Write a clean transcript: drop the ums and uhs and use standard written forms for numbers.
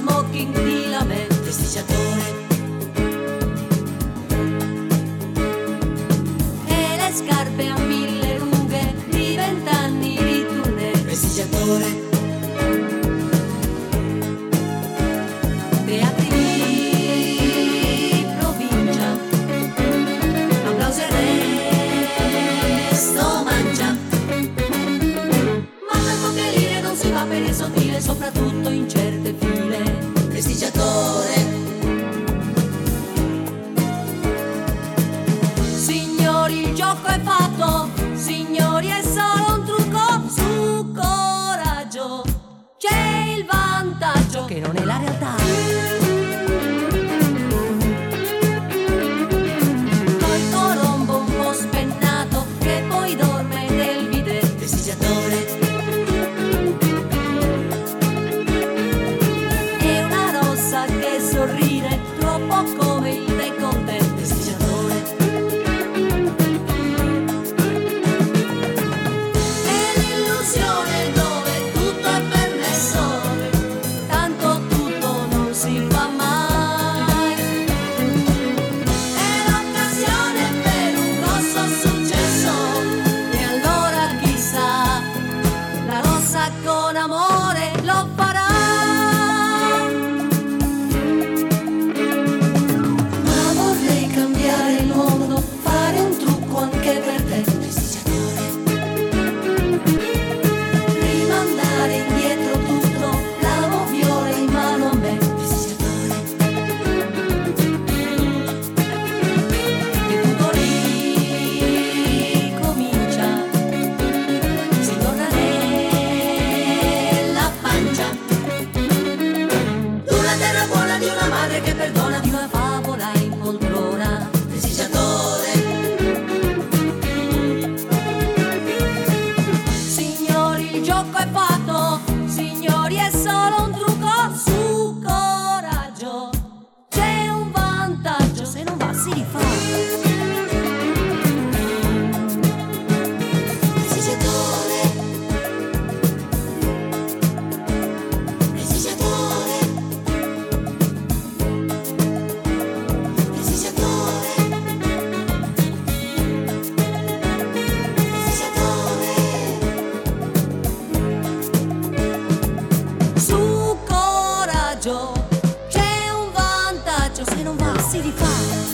smoking di lame, prestigiatore. E le scarpe a 1000 rughe di 20 anni di tournée, prestigiatore. Teatri di provincia, applausi e resto mangia. Ma tanto che lire non si va per il sottile, soprattutto in certe file, prestigiatore. Signori, il gioco è fatto, signori, è solo un trucco. Su coraggio c'è il vantaggio, che non è la realtà. Col colombo un po' spennato, che poi dorme nel bidet, prestigiatore. E una rossa che sorride troppo come il décolleté, prestigiatore. E l'illusione dove tutto è permesso, tanto tutto non si fa mai. È l'occasione per un grosso successo, e allora chissà, la rossa con amore lo farà. Ma vorrei cambiare il mondo, fare un trucco anche per te, prestigiatore. Rimandare indietro tutto, la viola in mano a me, prestigiatore. E tutto ricomincia, si torna nella pancia. Una terra buona di una madre che perdona, di una favola in poltrona, prestigiatore. Signori, il gioco è fatto, signori, è solo un trucco. Su coraggio c'è un vantaggio, se non va si rifà. Prestigiatore. Prestigiatore. Prestigiatore. Prestigiatore. Su coraggio c'è un vantaggio, se non va si rifà.